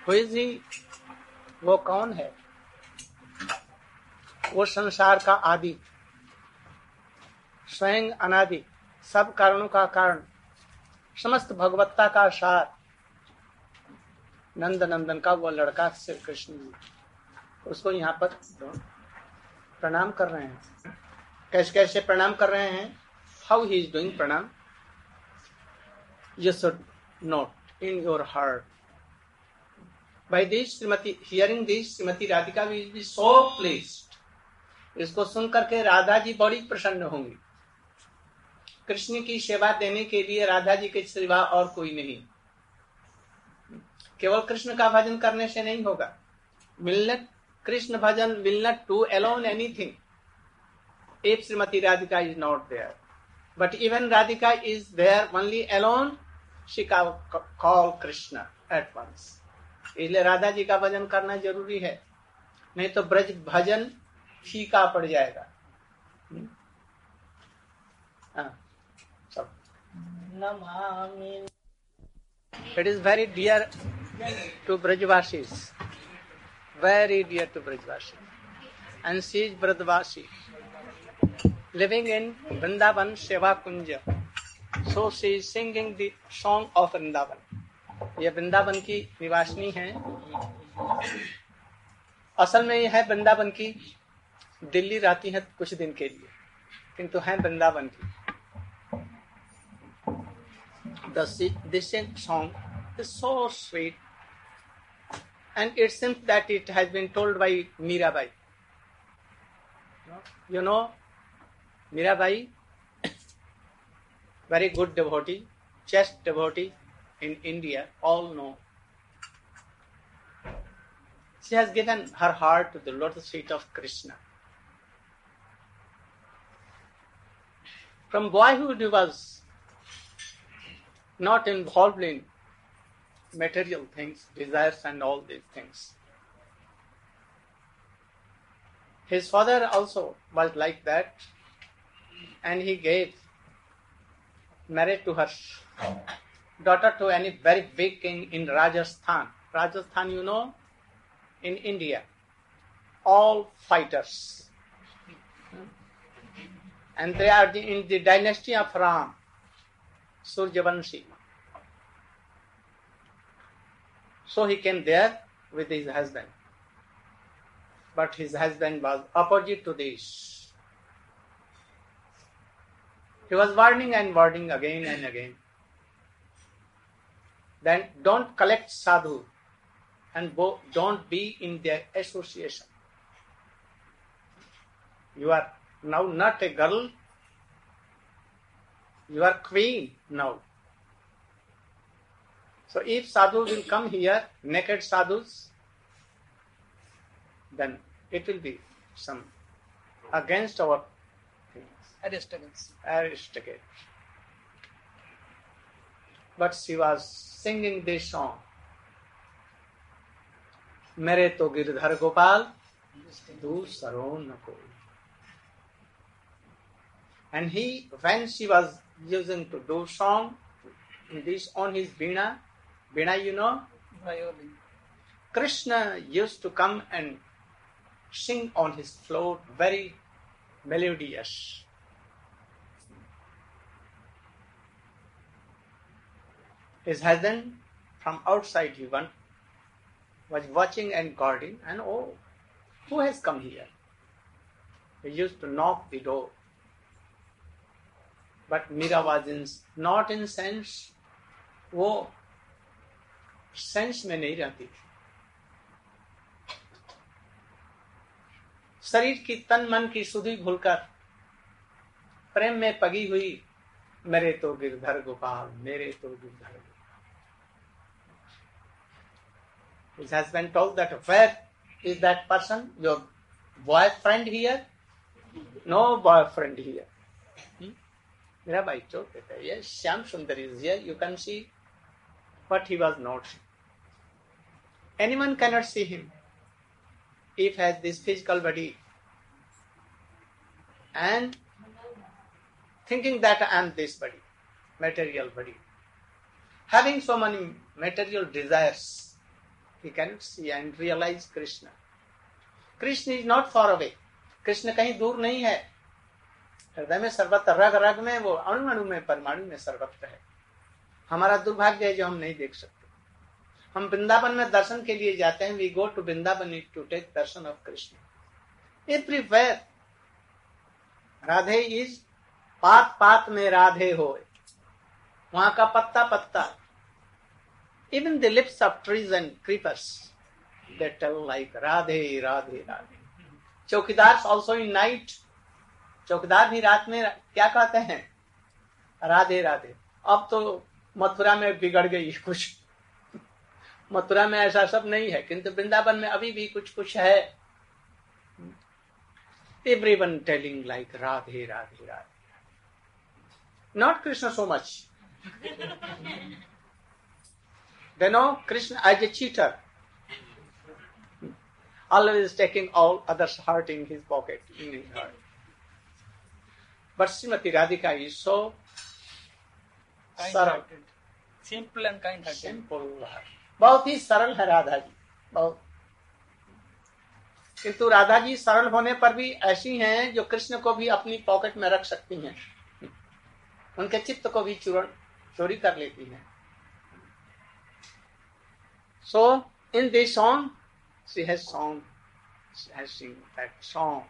Who is he? वो कौन है? वो संसार का आदि, स्वयं अनादि, सब कारणों का कारण, समस्त भगवत्ता का सार, नंद नंदन का वो लड़का श्री कृष्ण जी, उसको यहाँ पर प्रणाम कर रहे हैं। कैसे कैसे प्रणाम कर रहे हैं? हाउ ही इज डूइंग प्रणाम? You should note in your heart. By this Shrimati, hearing this, Shrimati Radhika will be so pleased. इसको सुन करके राधा जी बड़ी प्रसन्न होंगी। कृष्ण की सेवा देने के लिए राधा जी के सिवा और कोई नहीं। केवल कृष्ण का भजन करने से नहीं होगा। कृष्ण भजन will not do alone anything if Shrimati Radhika is not there. But even Radhika is there only alone, she can call Krishna at once. इसलिए राधा जी का भजन करना जरूरी है, नहीं तो ब्रज भजन फीका पड़ जाएगा। सब It is very dear to Brajvasis, very dear to Brajvasis, and she is Brajvasi, living in Vrindavan Seva Kunja. So she is singing the song of Vrindavan. ये वृंदावन की निवासिनी है। असल में ये है वृंदावन की, दिल्ली रहती है कुछ दिन के लिए, किंतु है वृंदावन की। This song is so sweet, and it seems that it has been told by Mirabai. You know, Mirabai, very good devotee, chaste devotee in India, all know. She has given her heart to the lotus feet of Krishna. From boyhood, he was not involved in material things, desires and all these things. His father also was like that, and he gave marriage to her daughter to any very big king in Rajasthan. Rajasthan, you know, in India, all fighters. And they are in the dynasty of Ram, Suryavanshi. So he came there with his husband. But his husband was opposite to this. He was warning and warning again and again. Then don't collect sadhu and don't be in their association. You are now not a girl, you are queen now. So if sadhu will come here, naked sadhus, then it will be some against our things. Aristocrats. But she was singing this song. मेरे तो गिरधर गोपाल दूसरो न कोई. And when she was using to do song, this on his veena, you know, violin. Krishna used to come and sing on his flute, very melodious. His husband from outside was watching and guarding, and oh, who has come here? He used to knock the door. But Mira was not in sense, वो sense में नहीं रहती थी। शरीर की तन मन की सुधि भूलकर प्रेम में पगी हुई, मेरे तो गिरधर गोपाल, मेरे तो Girdhar Gopal. His husband told that, where is that person? Your boyfriend here? No boyfriend here. Mirabai told that, yes, Shyam Sundar is here, you can see. But he was not. Anyone cannot see him if he has this physical body. And thinking that I am this body, material body. Having so many material desires, he cannot see and realize Krishna. Krishna is not far away. Krishna कहीं दूर नहीं है, हृदय में सर्वत्र, रग रग में, वो अणु अणु में, परमाणु में सर्वत्र है। हमारा दुर्भाग्य है जो हम नहीं देख सकते। हम वृंदावन में दर्शन के लिए जाते हैं, we go to Vrindavan to take darshan of Krishna. Everywhere Radhe is, पात पात में राधे हो, वहां का पत्ता पत्ता, even the lips of trees and creepers they tell like Radhe Radhe Radhe. Chowkidar also in night, चौकीदार भी रात में क्या कहते हैं? राधे राधे। अब तो मथुरा में बिगड़ गई कुछ, मथुरा में ऐसा सब नहीं है, किंतु वृंदावन में अभी भी कुछ कुछ है। Everyone telling like Radhe Radhe Radhe. Not Krishna so much, they know Krishna as a cheater, always taking all others' heart in his pocket, in his heart. But Srimati Radhika is so सरल, simple and kind-hearted. सिंपल, बहुत ही सरल है राधा जी, बहुत। किंतु राधा जी सरल होने पर भी ऐसी हैं जो कृष्ण को भी अपनी पॉकेट में रख सकती हैं, उनके चित्त को भी चोरी कर लेती हैं। So in this song she has sung that song.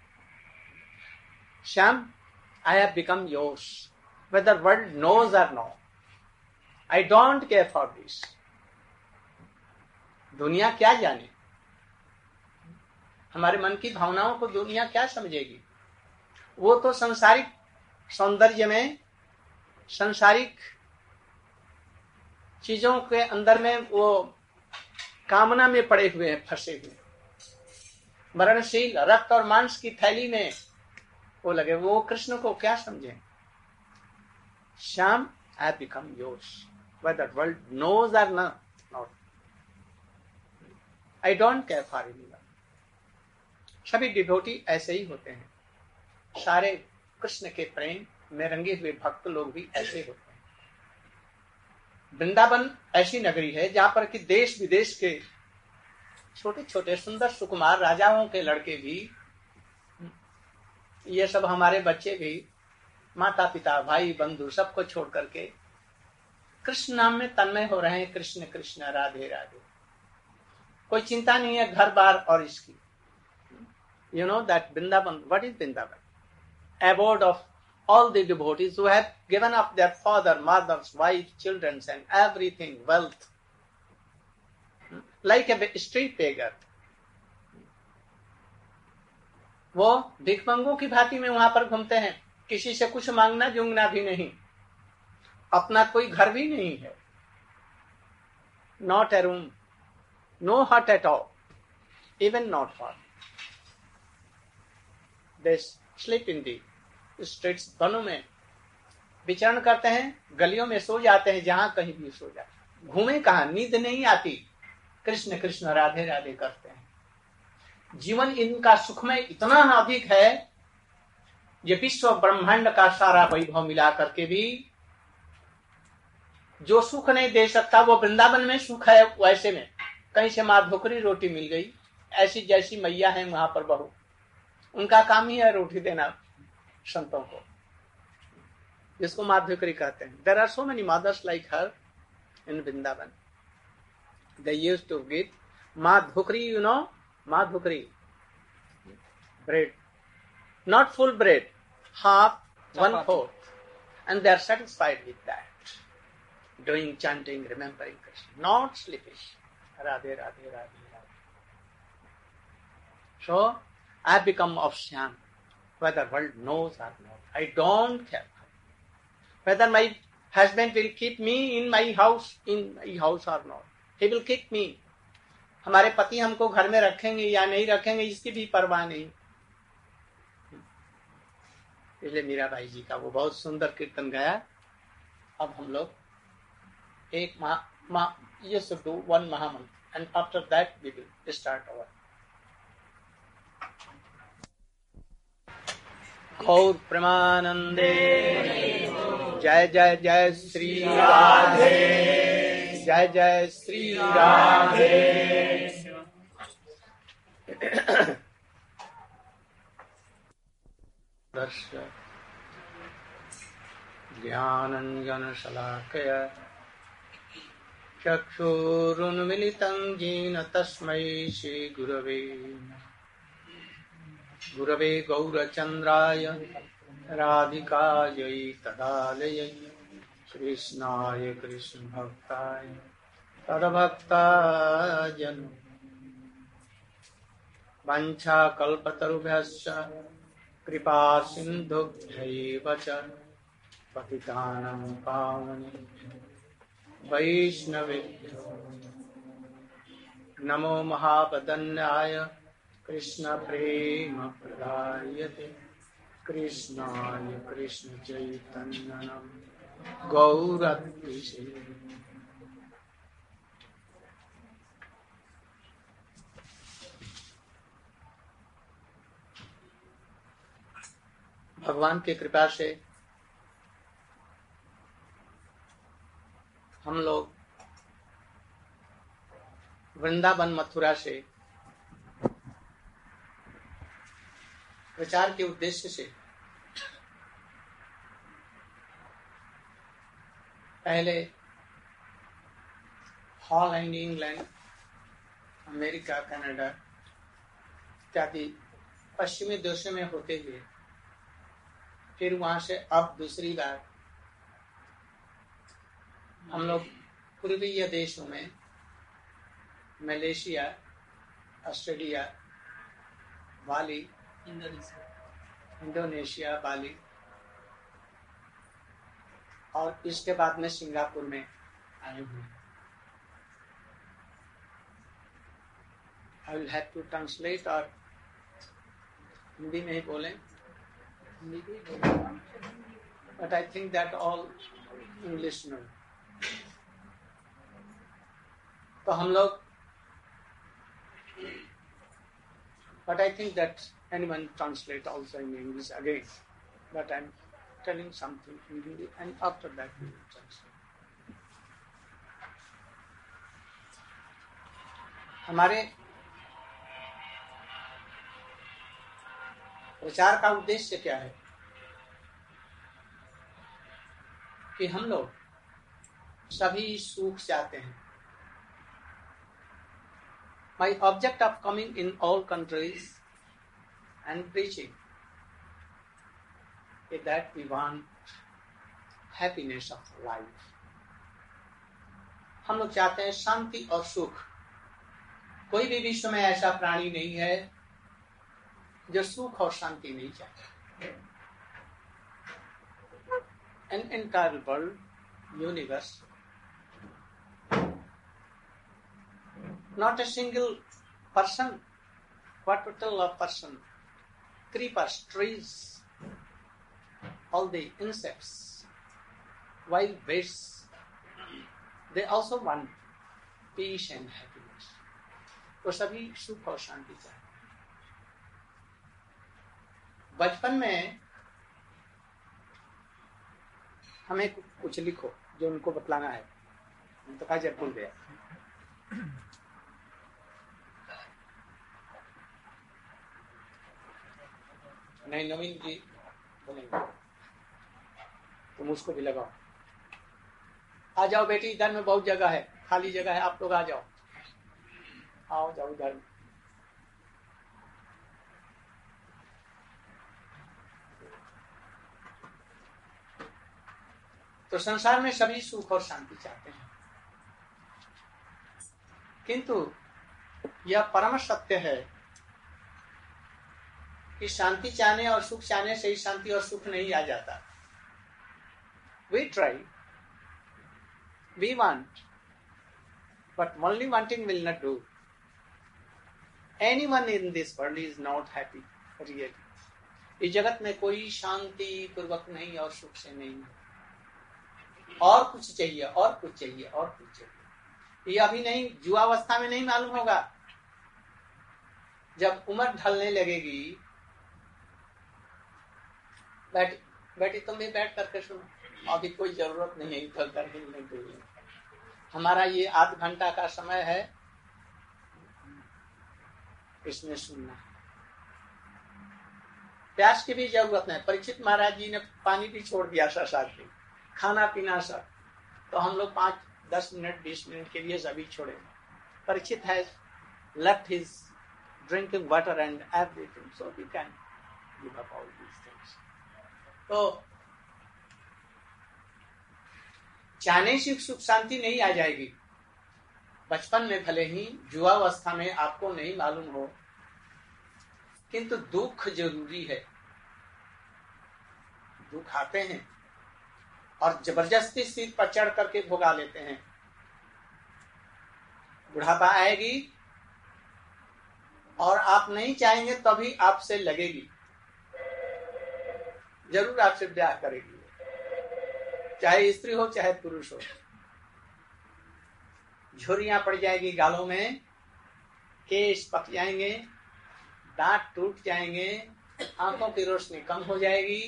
Shyam, I have become yours, whether world knows or not. I don't care for this. दुनिया क्या जाने, हमारे मन की भावनाओं को दुनिया क्या समझेगी? वो तो संसारिक सौंदर्य में, संसारिक चीजों के अंदर में वो कामना में पड़े हुए हैं, फंसे हुए, मरणशील रक्त और मांस की थैली में वो लगे, वो कृष्ण को क्या समझे? Shyam, I have become yours, whether world knows or not. I don't care for anyone. सभी डिवोटी ऐसे ही होते हैं, सारे कृष्ण के प्रेम में रंगे हुए भक्त लोग भी ऐसे होते हैं। वृंदावन ऐसी नगरी है जहां पर कि देश विदेश के छोटे छोटे सुंदर सुकुमार राजाओं के लड़के भी, ये सब हमारे बच्चे भी, माता पिता भाई बंधु सबको छोड़ करके कृष्ण नाम में तन्मय हो रहे हैं। कृष्ण कृष्ण राधे राधे, कोई चिंता नहीं है घर बार और इसकी। You know that Vrindavan, what is Vrindavan? Abode of all the devotees who have given up their father, mothers, wives, children and everything, wealth, like a street beggar. वो भिखमंगों की भांति में वहां पर घूमते हैं, किसी से कुछ मांगना जुंगना भी नहीं, अपना कोई घर भी नहीं है, not a room, no hut at all, even not hut. They sleep in the streets, वनों में विचरण करते हैं, गलियों में सो जाते हैं, जहां कहीं भी सो जाते, घूमे कहाँ, नींद नहीं आती, कृष्ण कृष्ण राधे राधे करते हैं। जीवन इनका सुखमय इतना अधिक है, ये विश्व ब्रह्मांड का सारा वैभव मिला करके भी जो सुख नहीं दे सकता, वो वृंदावन में सुख है। वैसे में कहीं से माँ धोकरी रोटी मिल गई, ऐसी जैसी मैया है वहां पर बहू, उनका काम ही है रोटी देना संतों को, जिसको माधुकरी कहते हैं। There are so many mothers like her in Vrindavan. They used to give madhukari, you know, madhukari bread, not full bread, half, 1/4, and they are satisfied with that, doing chanting, remembering Krishna, not sleepish. Radhe Radhe Radhe Radhe. So I have become of Shyam, whether world knows or not. I don't care whether my husband will keep me in my house or not. He will keep me. हमारे पति हमको घर में रखेंगे या नहीं रखेंगे, इसकी भी परवाह नहीं। इसलिए मीराबाई जी का वो बहुत सुंदर कीर्तन गाया। अब हम लोग एक you should do one Mahamantra, and after that we will start our गौर प्रेमानंदे। जय जय जय श्री राधे, जय जय श्री राधे। ज्ञानञ्जनशलाकया चक्षुरुन्मिलितं येन तस्मै श्रीगुरवे गौरचन्द्राय राधिकायै तदालयै कृष्णाय कृष्णभक्ताय तद्भक्ताजन वाञ्छाकल्पतरुभ्यश्च कृपा सिन्धुभ्यैव च पतितानां पावनेभ्यो वैष्णवेभ्यो नमो महावदन्याय कृष्ण प्रेम प्रदायते कृष्णाय कृष्ण चैतन्य गौरद्विषे। भगवान की कृपा से हम लोग वृंदावन मथुरा से प्रचार के उद्देश्य से पहले हॉलैंड, इंग्लैंड, अमेरिका, कनाडा इत्यादि पश्चिमी देशों में होते हुए फिर वहां से अब दूसरी बार हम लोग पूर्वीय देशों में Malaysia, Australia, Bali, Indonesia, Bali और इसके बाद में सिंगापुर में आए हुए। I will have to translate और हिंदी में ही बोलें, but I think that all English know. तो हम लोग, but I think that anyone translate also in English again, but I'm telling something in Hindi and after that we will translate. हमारे प्रचार का उद्देश्य क्या है कि हम लोग सभी सुख चाहते हैं। My object of coming in all countries and preaching is that we want happiness of life. हम लोग चाहते हैं शांति और सुख। कोई भी विश्व में ऐसा प्राणी नहीं है जो सुख और शांति नहीं चाहता। An entire world, universe, not a single person, what to tell of person, creepers, trees, all the insects, wild beasts, they also want peace and happiness. तो सभी सुख और शांति चाहते हैं। बचपन में हमें कुछ लिखो जो उनको बतलाना है, तो कहा जब भूल गया। नहीं, नवीन जी बोलेंगे, तुम उसको भी लगाओ। आ जाओ बेटी, इधर में बहुत जगह है, खाली जगह है, आप लोग आ जाओ, आओ जाओ इधर में। तो संसार में सभी सुख और शांति चाहते हैं, किंतु यह परम सत्य है कि शांति चाहने और सुख चाहने से ही शांति और सुख नहीं आ जाता। We try, we want, but only wanting will not do. Anyone in this world is not happy, really. इस जगत में कोई शांति पूर्वक नहीं और सुख से नहीं है। और कुछ चाहिए, और कुछ चाहिए, और कुछ चाहिए। ये अभी नहीं, युवावस्था में नहीं मालूम होगा। जब उम्र ढलने लगेगी, बैठी तुम भी बैठ करके सुनो, अभी कोई जरूरत नहीं है इधर करके नहीं। हमारा ये आध घंटा का समय है, इसमें सुनना है। प्यास की भी जरूरत नहीं। परीक्षित महाराज जी ने पानी भी छोड़ दिया शशांक, खाना पीना सब, तो हम लोग 5-10 मिनट 20 मिनट के लिए सभी छोड़ेंगे। परीक्षित है left his drinking water and everything, so we can give up all these things. तो चाहने से सुख शांति नहीं आ जाएगी। बचपन में भले ही, युवावस्था में आपको नहीं मालूम हो, किंतु दुख जरूरी है। दुख आते हैं और जबरदस्ती सीट पर चढ़ करके भोगा लेते हैं। बुढ़ापा आएगी और आप नहीं चाहेंगे तभी आपसे लगेगी, जरूर आपसे ब्याह करेगी, चाहे स्त्री हो चाहे पुरुष हो। झुर्रियां पड़ जाएगी गालों में, केश पक जाएंगे, दांत टूट जाएंगे, आंखों की रोशनी कम हो जाएगी,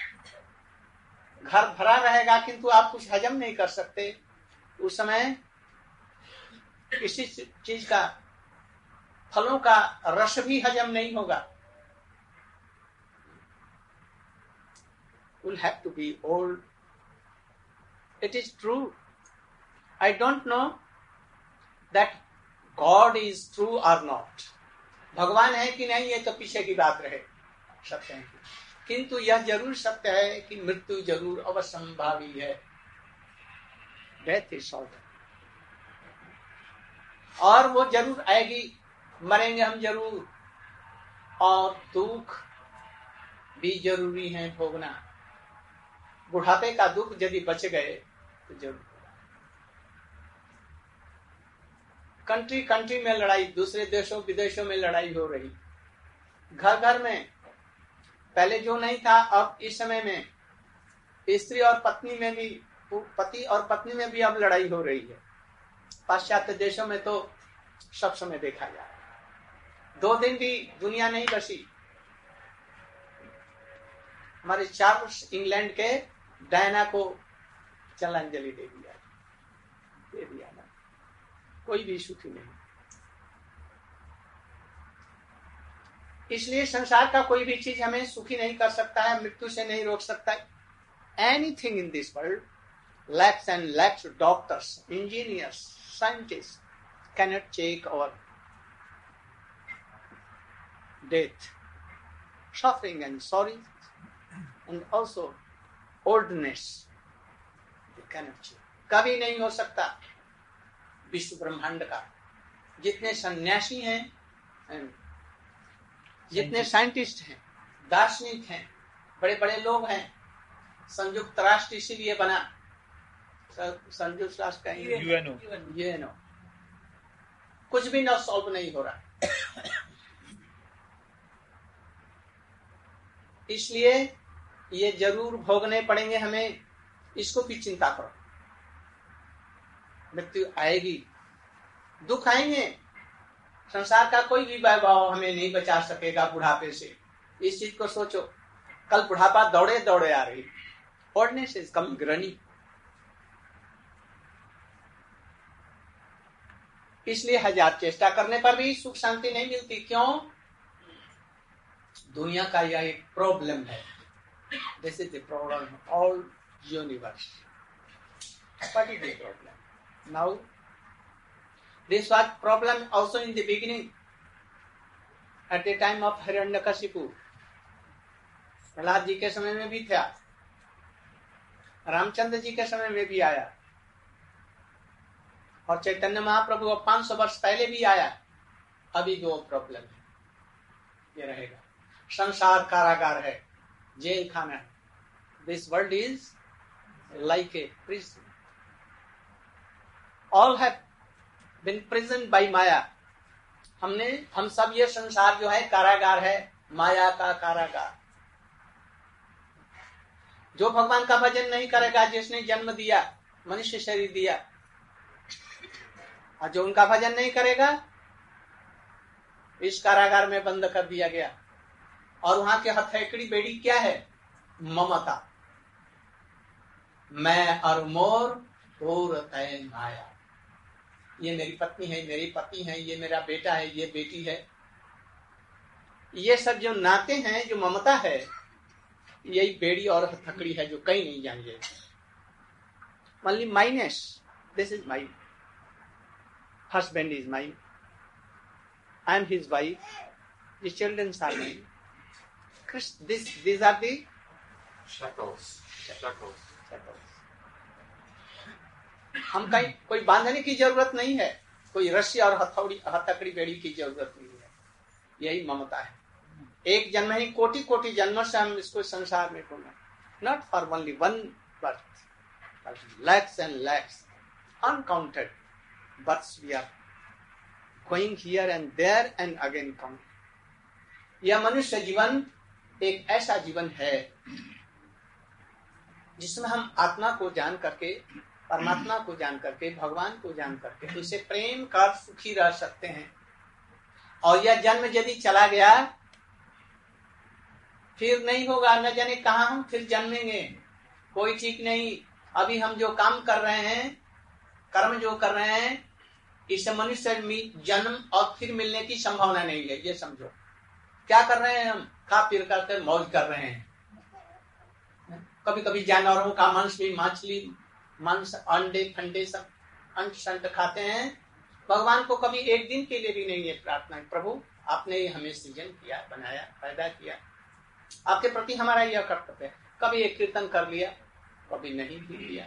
घर भरा रहेगा किंतु आप कुछ हजम नहीं कर सकते। उस समय किसी चीज का, फलों का रस भी हजम नहीं होगा। We'll have to be old. It is true. I don't know that God is true or not. भगवान है कि नहीं, ये तो पीछे की बात रहे, सत्य है। किंतु यह जरूर सत्य है कि मृत्यु जरूर अवश्यंभावी है। डेथ इज शॉर्ट, और वो जरूर आएगी, मरेंगे हम जरूर, और दुख भी जरूरी है भोगना। बुढ़ापे का दुख यदि बच गए तो जरूर। कंट्री कंट्री में लड़ाई, दूसरे देशों विदेशों में लड़ाई हो रही, घर घर में। पहले जो नहीं था, अब इस समय में स्त्री और पत्नी में भी, पति और पत्नी में भी अब लड़ाई हो रही है। पाश्चात्य देशों में तो सब समय देखा जाए, 2 दिन भी दुनिया नहीं बसी। हमारे चार्ल्स इंग्लैंड के डायना को जलांजलि दे दिया ना, कोई भी सुखी नहीं। इसलिए संसार का कोई भी चीज हमें सुखी नहीं कर सकता है, मृत्यु से नहीं रोक सकता है। Anything in this world lacks and lacks doctors, engineers, scientists cannot take our death, suffering and sorry, and also oldness. They cannot change. कभी नहीं हो सकता। विश्व ब्रह्मांड का जितने सन्यासी हैं, जितने साइंटिस्ट हैं, दार्शनिक हैं, बड़े बड़े लोग हैं, संयुक्त राष्ट्र इसीलिए बना, संयुक्त राष्ट्र का यूएनओ, कुछ भी ना सॉल्व नहीं हो रहा। इसलिए ये जरूर भोगने पड़ेंगे हमें, इसको भी चिंता करो। मृत्यु आएगी, दुख आएंगे, संसार का कोई भी वैभव हमें नहीं बचा सकेगा बुढ़ापे से। इस चीज को सोचो, कल बुढ़ापा दौड़े दौड़े आ रही, ओल्डनेस इज कमिंग रनिंग। इसलिए हजार चेष्टा करने पर भी सुख शांति नहीं मिलती। क्यों? दुनिया का यह एक प्रॉब्लम है। This is the problem all universe. What is the problem now? This was problem also in the beginning, at the time of Hiranyakashipu. Prahlad ji के समय में भी था, रामचंद्र जी के समय में भी आया, और चैतन्य महाप्रभु अब 500 वर्ष पहले भी आया। अभी जो प्रॉब्लम है ये रहेगा। संसार कारागार है, जेल खाना है। This world is like a prison. All have been prisoned by maya. हम सब ये संसार जो है कारागार है, माया का कारागार। जो भगवान का भजन नहीं करेगा, जिसने जन्म दिया, मनुष्य शरीर दिया, और जो उनका भजन नहीं करेगा, इस कारागार में बंद कर दिया गया। और वहां के हथेकड़ी बेड़ी क्या है? ममता। मैं और मोर और तय माया। ये मेरी पत्नी है, मेरे पति है, ये मेरा बेटा है, ये बेटी है। ये सब जो नाते हैं, जो ममता है, यही बेड़ी और हथकड़ी है जो कहीं नहीं जाएंगे। Only minus. This is my husband is mine. I am his wife. The children are mine. These are the shackles. हम कहीं कोई बांधने की जरूरत नहीं है, कोई रस्सी और हथकड़ी बेड़ी की जरूरत नहीं है। यही ममता है। एक जन्म ही कोटि कोटि जन्मों से हम इसको संसार में घूमे। Not for only one birth, lakhs and lakhs, uncounted births we are going here and there and again come. यह मनुष्य जीवन एक ऐसा जीवन है जिसमें हम आत्मा को जान करके, परमात्मा को जान करके, भगवान को जान करके उनसे प्रेम कर सुखी रह सकते हैं। और यह जन्म यदि चला गया फिर नहीं होगा, न जाने कहां हम फिर जन्मेंगे, कोई ठीक नहीं। अभी हम जो काम कर रहे हैं, कर्म जो कर रहे हैं, इससे मनुष्य जन्म और फिर मिलने की संभावना नहीं है। ये समझो क्या कर रहे हैं हम, खा पी करके मौज कर रहे हैं। कभी कभी जानवरों का मांस भी, मछली मांस, अंडे फंडे सब अंट संट खाते हैं। भगवान को कभी एक दिन के लिए भी नहीं है प्रार्थना, प्रभु आपने हमें सृजन किया, बनाया, पैदा किया, आपके प्रति हमारा यह कर्तव्य है। कभी एक कीर्तन कर लिया, कभी नहीं भी लिया।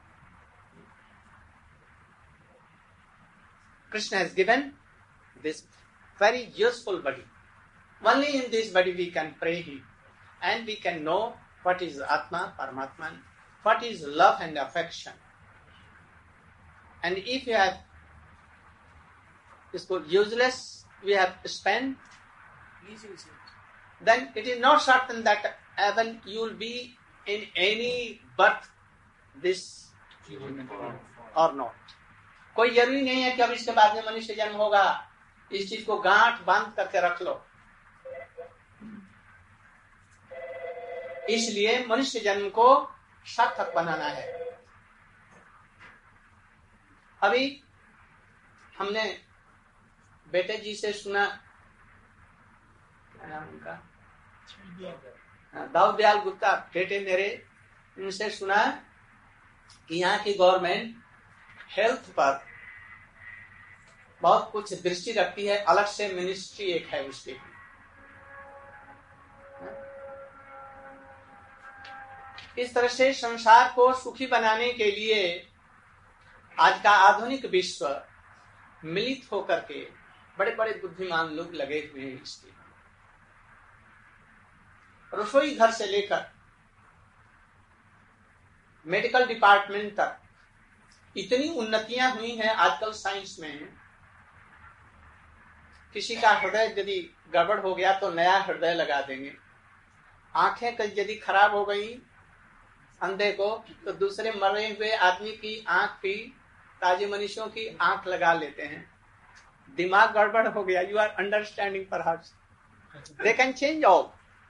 Krishna has given this very useful body. Only in this body we can pray Him, and we can know what is Atma, Paramatman, what is love and affection. And if you have इसको useless we have spent, then it is not certain that even you will be in any birth this or not. कोई जरूरी नहीं है कि अब इसके बाद में मनुष्य जन्म होगा। इस चीज को गांठ बांध करके रख लो। इसलिए मनुष्य जन्म को सार्थक बनाना है। अभी हमने बेटे जी से सुना, क्या नाम उनका, दाऊद दयाल गुप्ता, बेटे मेरे, उनसे सुना कि यहाँ की गवर्नमेंट हेल्थ पर बहुत कुछ दृष्टि रखती है, अलग से मिनिस्ट्री एक है उसकी। इस तरह से संसार को सुखी बनाने के लिए आज का आधुनिक विश्व मिलित होकर के बड़े बड़े बुद्धिमान लोग लगे हुए हैं। इसके रसोई घर से लेकर मेडिकल डिपार्टमेंट तक इतनी उन्नतियां हुई हैं आजकल साइंस में। किसी का हृदय यदि गड़बड़ हो गया तो नया हृदय लगा देंगे। आंखें यदि खराब हो गई अंधे को, तो दूसरे मरे हुए आदमी की आंख भी, ताजे मनुष्यों की आंख लगा लेते हैं। दिमाग गड़बड़ हो गया, you are understanding perhaps, they can change all.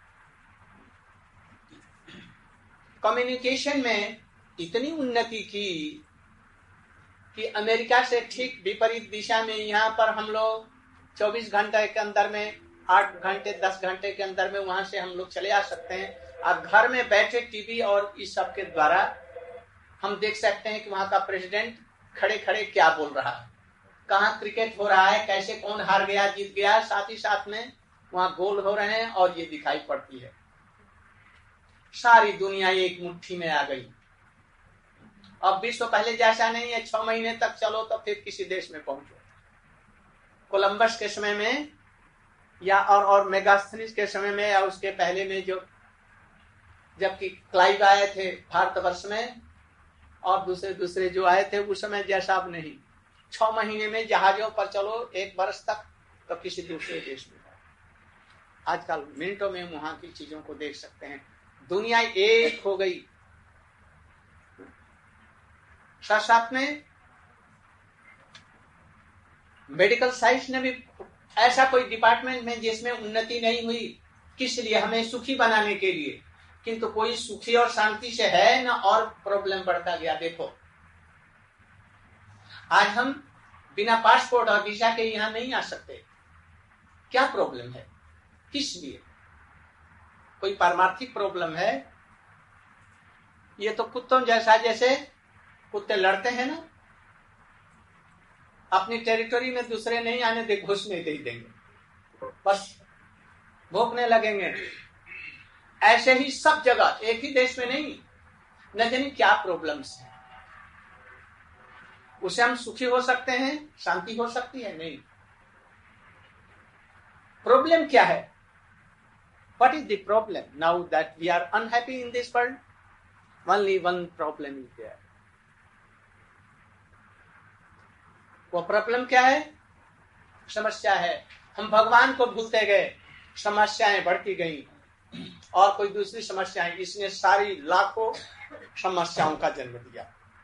Communication में इतनी उन्नति की कि अमेरिका से ठीक विपरीत दिशा में यहाँ पर हम लोग 24 घंटे के अंदर में, 8 घंटे 10 घंटे के अंदर में वहां से हम लोग चले आ सकते हैं। और घर में बैठे टीवी और इस सब के द्वारा हम देख सकते हैं कि वहां का प्रेसिडेंट खड़े खड़े क्या बोल रहा है, कहाँ क्रिकेट हो रहा है, कैसे कौन हार गया जीत गया, साथ ही साथ में वहां गोल हो रहे हैं और ये दिखाई पड़ती है। सारी दुनिया एक मुट्ठी में आ गई। अब विश्व पहले जैसा नहीं है, 6 महीने तक चलो तो फिर किसी देश में पहुंचो। कोलंबस के समय में या और मेगास्थनीज के समय में या उसके पहले में, जो जबकि क्लाइव आए थे भारतवर्ष में और दूसरे जो आए थे उस समय जैसा अब नहीं। 6 महीने में जहाजों पर चलो, 1 वर्ष तक तो किसी दूसरे देश में। आजकल मिनटों में वहां की चीजों को देख सकते हैं। दुनिया एक हो गई। साथ में मेडिकल साइंस ने भी ऐसा कोई डिपार्टमेंट में जिसमें उन्नति नहीं हुई, किस लिए? हमें सुखी बनाने के लिए। किंतु कोई सुखी और शांति से है ना, और प्रॉब्लम बढ़ता गया। देखो आज हम बिना पासपोर्ट और वीजा के यहाँ नहीं आ सकते। क्या प्रॉब्लम है? किस लिए? कोई पारमार्थिक प्रॉब्लम है? ये तो कुत्तों जैसा, जैसे कुत्ते लड़ते हैं ना, अपनी टेरिटरी में दूसरे नहीं आने दे, घुसने दे देंगे, बस भोंकने लगेंगे। ऐसे ही सब जगह, एक ही देश में नहीं, न जाने क्या प्रॉब्लम्स है। उसे हम सुखी हो सकते हैं, शांति हो सकती है? नहीं। प्रॉब्लम क्या है? What is the problem now that we are unhappy in this world? Only one problem is there. वो प्रॉब्लम क्या है? समस्या है। हम भगवान को भूलते गए, समस्याएं बढ़ती गई, और कोई दूसरी समस्याएं, इसने सारी लाखों समस्याओं का जन्म दिया।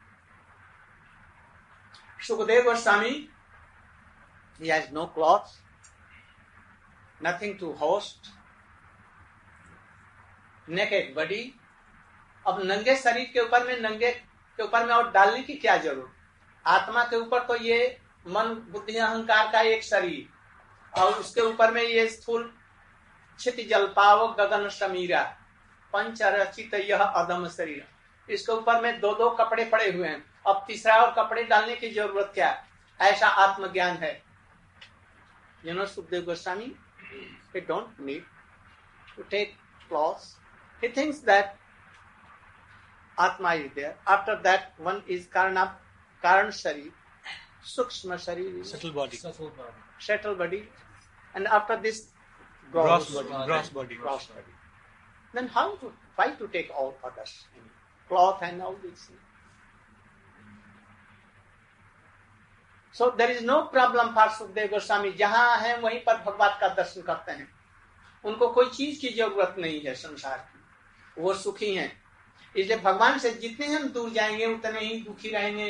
Sukhdev Goswami, he has no clothes, nothing to host, naked body। अब नंगे शरीर के ऊपर में, नंगे के ऊपर में और डालने की क्या जरूरत? आत्मा के ऊपर तो ये मन बुद्धि अहंकार का एक शरीर, और उसके ऊपर में ये स्थूल क्षिति जल पावक गगन समीरा पंच रचित यह अदम शरीर, इसके ऊपर में दो दो कपड़े पड़े हुए हैं। अब तीसरा और कपड़े डालने की जरूरत क्या? ऐसा आत्मज्ञान है। You know, Sukadeva Goswami, he don't need to take clothes. He thinks that Atma is there. After that, one is Karan Shari, Sukshma Shari, settle body, and after this, gross body. Then why to take all others? Cloth and all these things. So there is no problem for Sukadeva Goswami. जहां हैं वहीं पर भगवान का दर्शन करते हैं। उनको कोई चीज की जरूरत नहीं है संसार की, वो सुखी हैं। इसलिए भगवान से जितने हम दूर जाएंगे उतने ही दुखी रहेंगे।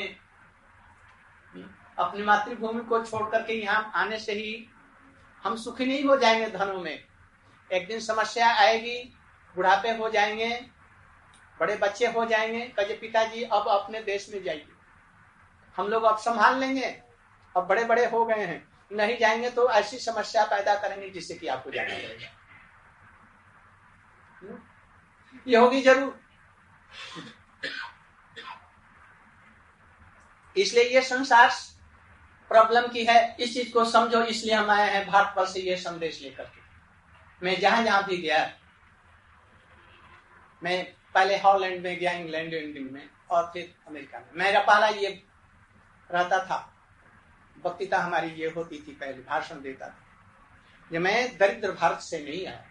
अपनी मातृभूमि को छोड़ करके यहाँ आने से ही हम सुखी नहीं हो जाएंगे धनों में। एक दिन समस्या आएगी, बुढ़ापे हो जाएंगे, बड़े बच्चे हो जाएंगे, कहे पिताजी अब अपने देश में जाइए, हम लोग अब संभाल लेंगे, अब बड़े बड़े हो गए हैं, नहीं जाएंगे तो ऐसी समस्या पैदा करेंगे जिससे कि आपको जाना पड़ेगा। ये होगी जरूर। इसलिए ये संसार प्रॉब्लम की है, इस चीज को समझो। इसलिए हम आए हैं भारत पर से ये संदेश लेकर के। मैं जहां जहां भी गया, मैं पहले हॉलैंड में गया, इंग्लैंड में, और फिर अमेरिका में। मेरा पहला ये रहता था, वक्तृता हमारी ये होती थी, पहले भाषण देता था। ये मैं दरिद्र भारत से नहीं आया,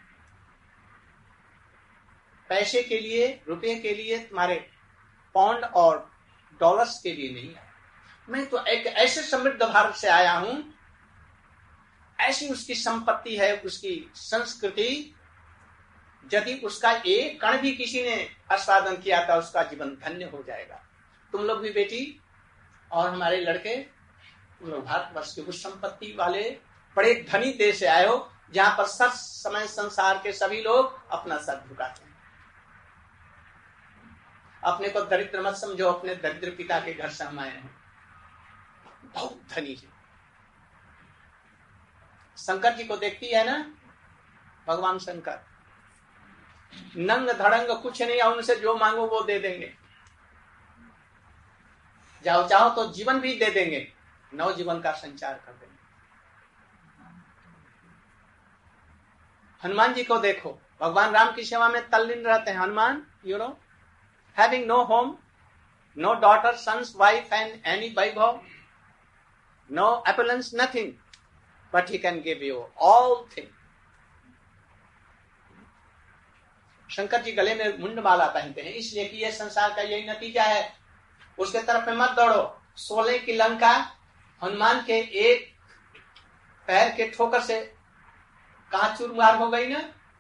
पैसे के लिए, रुपए के लिए, तुम्हारे पाउंड और डॉलर्स के लिए नहीं आया। मैं तो एक ऐसे समृद्ध भारत से आया हूं, ऐसी उसकी संपत्ति है, उसकी संस्कृति, यदि उसका एक कण भी किसी ने आस्वादन किया था, उसका जीवन धन्य हो जाएगा। तुम लोग भी बेटी और हमारे लड़के, तुम लोग भारतवर्ष के उस संपत्ति वाले बड़े धनी देश से आए हो, जहां पर सब समय संसार के सभी लोग अपना सर झुकाते हैं। अपने को दरिद्र मत समझो, अपने दरिद्र पिता के घर से हम आए हैं, बहुत धनी है। शंकर जी को देखती है ना, भगवान शंकर नंग धड़ंग कुछ नहीं, और उनसे जो मांगो वो दे देंगे। जाओ चाहो तो जीवन भी दे देंगे, नव जीवन का संचार कर देंगे। हनुमान जी को देखो, भगवान राम की सेवा में तल्लीन रहते हैं। Hanuman, you know, having no home, no daughter, sons, wife and any vaibhav, no opulence, nothing, but he can give you all things. Shankar ji गले में मुंडमाला पहनते हैं, इसलिए कि ये संसार का यही नतीजा है। उसके तरफ में मत दौड़ो। 16 की लंका हनुमान के एक पैर के ठोकर से कहां चूरमार हो गई ना।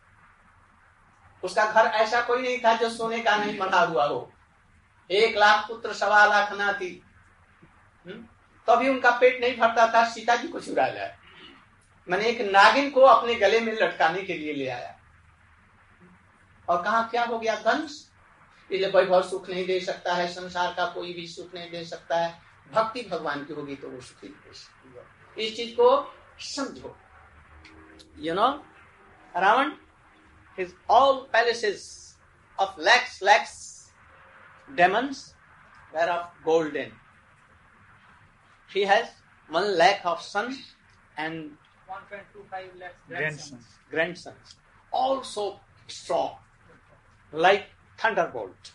उसका घर ऐसा कोई नहीं था जो सोने का नहीं बना हुआ हो। 1 लाख पुत्र, 1.25 लाख नाती, तभी उनका पेट नहीं भरता था। सीता जी को चुरा लाया, मैंने एक नागिन को अपने गले में लटकाने के लिए ले आया। और कहा क्या हो गया? धनुष। इसलिए वैभव सुख नहीं दे सकता है, संसार का कोई भी सुख नहीं दे सकता है। भक्ति भगवान की होगी तो वो सुखी होगी। इस चीज को समझो। You know, Ravan his all palaces of lakhs demons were of golden. He has 1 lakh of sons and 1.25 lakhs grandsons, also strong, like thunderbolt.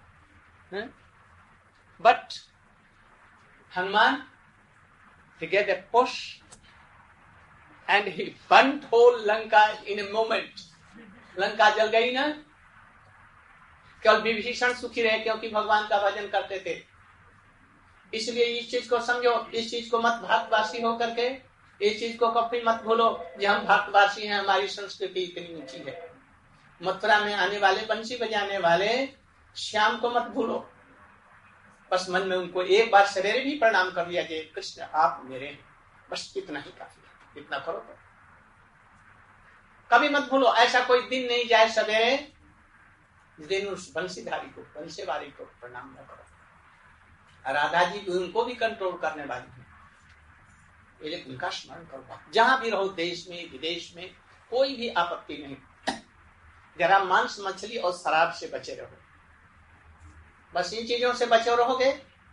But Hanuman, he gave a push and he burnt whole Lanka in a moment. Lanka जल गई ना, केवल विभीषण सुखी रहे क्योंकि भगवान का भजन करते थे। इसलिए इस चीज को समझो, इस चीज को मत भारतवासी होकर के इस चीज को कभी मत भूलो कि हम भारतवासी हैं, हमारी संस्कृति इतनी ऊंची है। मथुरा में आने वाले बंसी बजाने वाले श्याम को मत भूलो, बस मन में उनको एक बार सवेरे भी प्रणाम कर लिया कि कृष्ण आप मेरे हैं, बस इतना ही काफी है, इतना करो तो। कभी मत भूलो, ऐसा कोई दिन नहीं जाए सवेरे दिन उस बंसीधारी को, बंसीवारी को प्रणाम न करो। राधा जी उनको भी कंट्रोल करने वाली है, ये उनका स्मरण करो। जहां भी रहो, देश में विदेश में, कोई भी आपत्ति नहीं। जरा मांस मछली और शराब से बचे रहो, बस इन चीजों से बचे रहोगे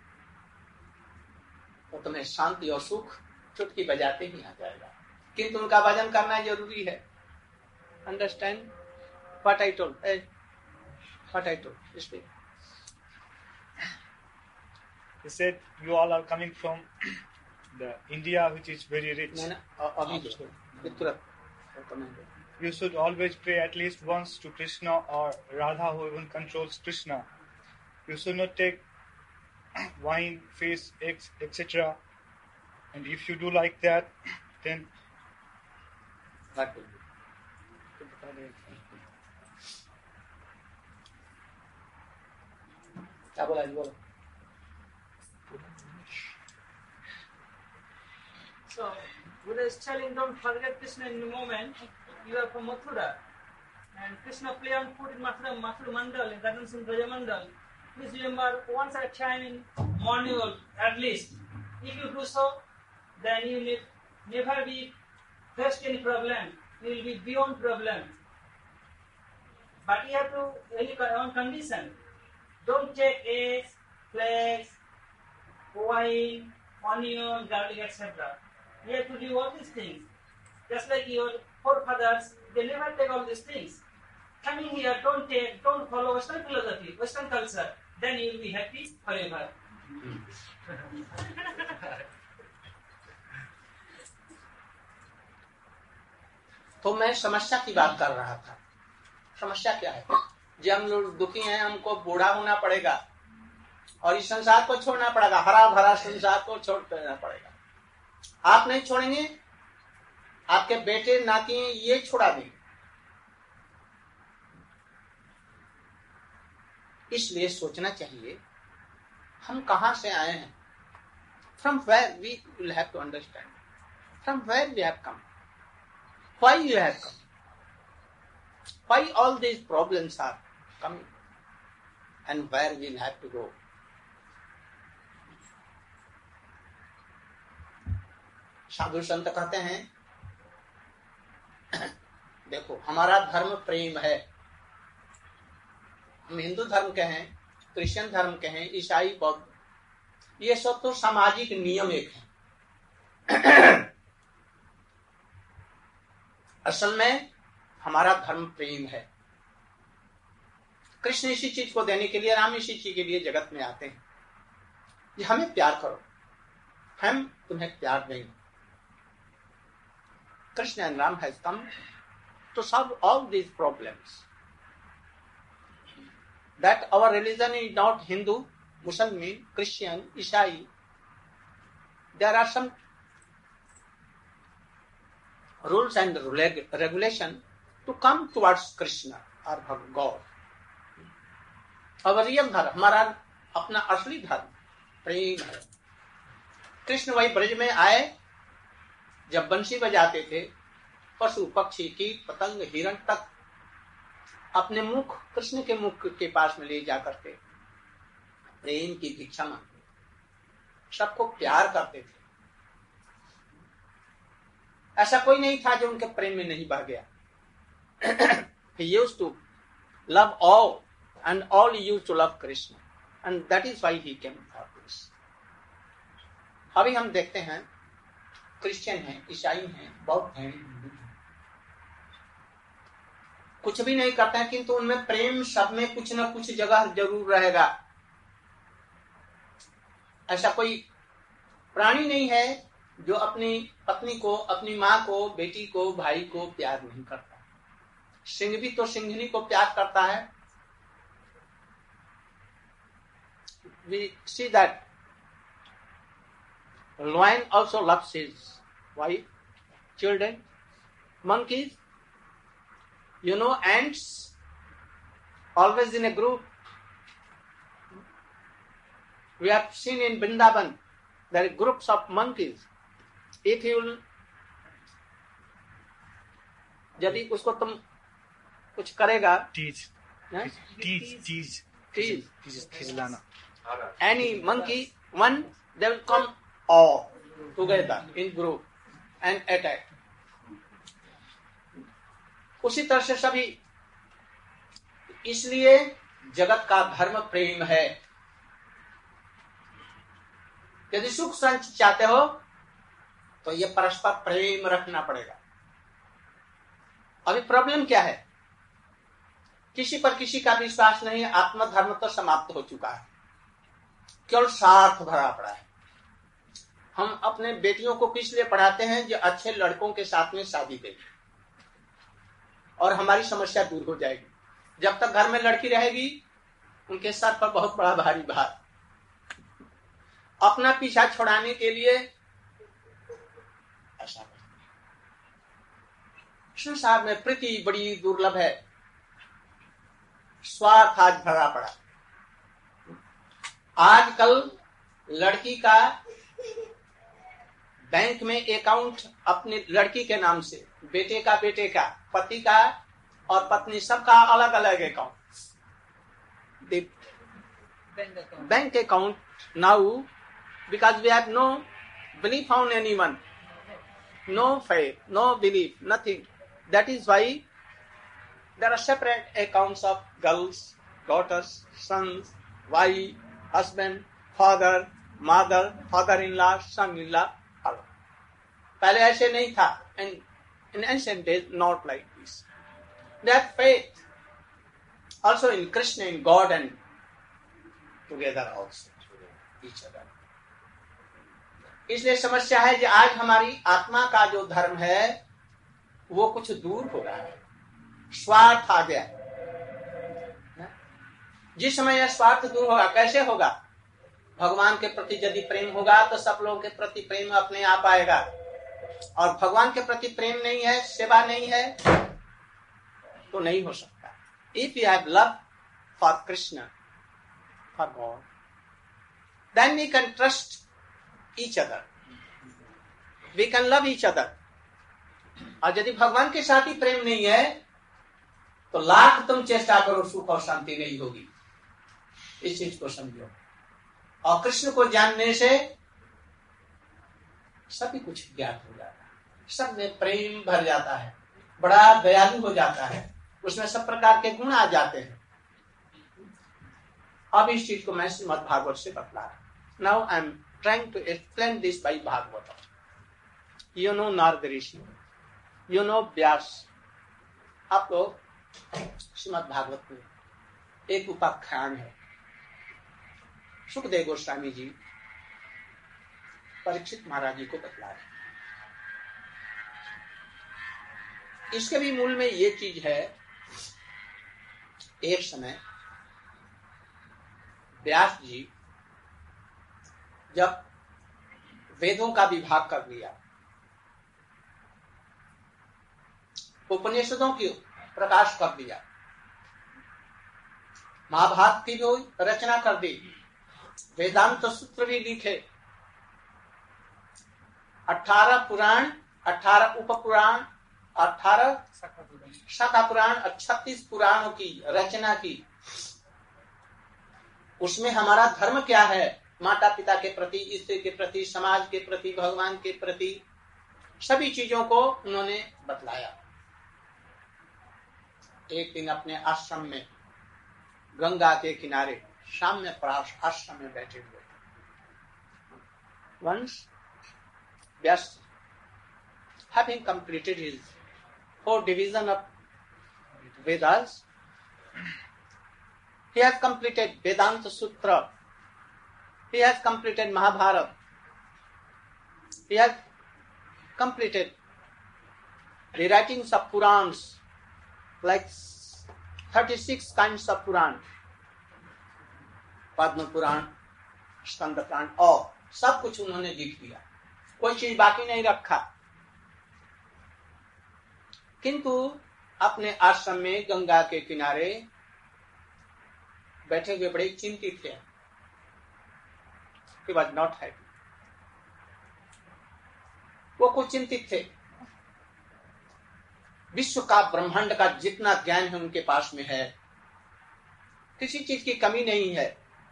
तो तुम्हें शांति और सुख चुटकी बजाते ही आ जाएगा। किंतु उनका भजन करना जरूरी है। Understand what I told? What I told? Speak. He said, you all are coming from the India, which is very rich. You should always pray at least once to Krishna or Radha, who even controls Krishna. You should not take wine, fish, eggs, etc. And if you do like that, then What will be? So, Buddha is telling, don't forget Krishna in the moment. You are from Mathura. And Krishna play on foot in Mathura Mandal, in Radhan Singh Braja Mandal. Please remember, once at a time in morning at least. If you do so, then you will never be faced any problem. You will be beyond problem. But you have to, on condition, don't take eggs, flags, wine, onion, garlic, etc. You have to do all these things. Just like your forefathers, they never take all these things. Coming here, don't follow Western philosophy, Western culture. Then you will be happy forever. तो मैं समस्या की बात कर रहा था। समस्या क्या है? जब हम लोग दुखी हैं, हमको बूढ़ा होना पड़ेगा और इस संसार को छोड़ना पड़ेगा, हरा भरा संसार को छोड़ देना पड़ेगा। आप नहीं छोड़ेंगे, आपके बेटे नाती ये छोड़ा देंगे। इसलिए सोचना चाहिए हम कहां से आए हैं। From where we will have to understand. From where we have come. Why you have come. Why all these problems are coming. And where we will have to go. साधु संत कहते हैं देखो हमारा धर्म प्रेम है। हम हिंदू धर्म के हैं, क्रिश्चियन धर्म के हैं, ईसाई बौद्ध, ये सब तो सामाजिक नियम एक है। असल में हमारा धर्म प्रेम है। कृष्ण इसी चीज को देने के लिए, राम इसी चीज के लिए जगत में आते हैं। ये हमें प्यार करो, हम तुम्हें प्यार देंगे। Krishna and Ram has come to solve all these problems. That our religion is not Hindu, Muslim, Christian, Isai. There are some rules and regulation to come towards Krishna or God. Our real धर्म, हमारा अपना असली धर्म प्रेम है। कृष्ण वही ब्रज में आए, जब बंसी बजाते थे, पशु पक्षी कीट पतंग हिरण तक अपने मुख कृष्ण के मुख के पास में ले जा करके प्रेम की भिक्षा मांगते। सबको प्यार करते थे। ऐसा कोई नहीं था जो उनके प्रेम में नहीं बह गया। He used to love all and all used to love Krishna and that is why he came for this. अभी हम देखते हैं क्रिश्चियन हैं, ईसाई हैं, बौद्ध हैं, हिंदू हैं, कुछ भी नहीं करते हैं किंतु उनमें प्रेम सब में कुछ न कुछ जगह जरूर रहेगा। ऐसा कोई प्राणी नहीं है जो अपनी पत्नी को, अपनी माँ को, बेटी को, भाई को प्यार नहीं करता। सिंह भी तो सिंघनी को प्यार करता है। We see that lion also loves his wife, children, monkeys, you know, ants always in a group. We have seen in Vrindavan there are groups of monkeys. If you will, यदि उसको तुम कुछ करेगा, खिजलाना, any monkey, one they will come all together in group and attack. उसी तरह से सभी, इसलिए जगत का धर्म प्रेम है। यदि सुख शांति चाहते हो तो ये परस्पर प्रेम रखना पड़ेगा। अभी प्रॉब्लम क्या है? किसी पर किसी का विश्वास नहीं है। आत्मधर्म तो समाप्त हो चुका है, केवल स्वार्थ भरा पड़ा है। हम अपने बेटियों को किस लिए पढ़ाते हैं? जो अच्छे लड़कों के साथ में शादी देगी और हमारी समस्या दूर हो जाएगी। जब तक घर में लड़की रहेगी उनके सर पर बहुत बड़ा भारी भार। अपना पीछा छुड़ाने के लिए ऐसा संसार में प्रीति बड़ी दुर्लभ है, स्वार्थ आज भरा पड़ा। आजकल लड़की का बैंक में अकाउंट अपनी लड़की के नाम से, बेटे का बेटे का, पति का और पत्नी सबका अलग अलग account. Bank account now because we have no belief on anyone, no faith, no belief, nothing. That is why there are separate accounts of girls, daughters, sons, wife, husband, father, mother, father-in-law, son-in-law. पहले ऐसे नहीं था. In ancient days, not like this. They have faith also in Krishna, in God, and together also each other. इसलिए समस्या है कि आज हमारी आत्मा का जो धर्म है वो कुछ दूर हो रहा है, स्वार्थ आ गया। जिस समय यह स्वार्थ दूर होगा, कैसे होगा? भगवान के प्रति यदि प्रेम होगा तो सब लोगों के प्रति प्रेम अपने आप आएगा। और भगवान के प्रति प्रेम नहीं है, सेवा नहीं है, तो नहीं हो सकता। If you have love for Krishna, for God, then we can trust each other, we can love each other. और यदि भगवान के साथ ही प्रेम नहीं है तो लाख तुम चेष्टा करो, सुख और शांति नहीं होगी। इस चीज को समझो। और कृष्ण को जानने से सभी कुछ ज्ञात हो जाता है, सब में प्रेम भर जाता है, बड़ा दयालु हो जाता है, उसमें सब प्रकार के गुण आ जाते हैं। अब इस चीज को मैं श्रीमद् भागवत से बतला रहा हूं। Now I am trying to explain this by Bhagavata. You know Narad Rishi, you know Vyas. आप लोग श्रीमद् भागवत में एक उपाख्यान है, सुखदेव गोस्वामी जी परीक्षित महाराज जी को बतला रहे। इसके भी मूल में ये चीज है, एक समय व्यास जी जब वेदों का विभाग कर दिया, उपनिषदों की प्रकाश कर दिया, महाभारत की भी रचना कर दी, वेदांत सूत्र भी लिखे, 18 पुराण, 18 उप पुराण, 18 शाखा पुराण, 36 पुराणों की रचना की। उसमें हमारा धर्म क्या है माता पिता के प्रति, स्त्री के प्रति, समाज के प्रति, भगवान के प्रति, सभी चीजों को उन्होंने बतलाया। एक दिन अपने आश्रम में गंगा के किनारे सामने प्राश आश्रम में बैठे हुए once Vyas, having completed his 4 division of Vedas, he has completed Vedanta Sutra, he has completed Mahabharata, he has completed the writings of Purans, like 36 kinds of Puran, Padma Puran, Skanda Puran, और सब कुछ उन्होंने लिख दिया, कोई चीज बाकी नहीं रखा। किंतु अपने आश्रम में गंगा के किनारे बैठे हुए बड़े चिंतित थे। He was not happy. वो कुछ चिंतित थे। विश्व का, ब्रह्मांड का जितना ज्ञान है उनके पास में है, किसी चीज की कमी नहीं है,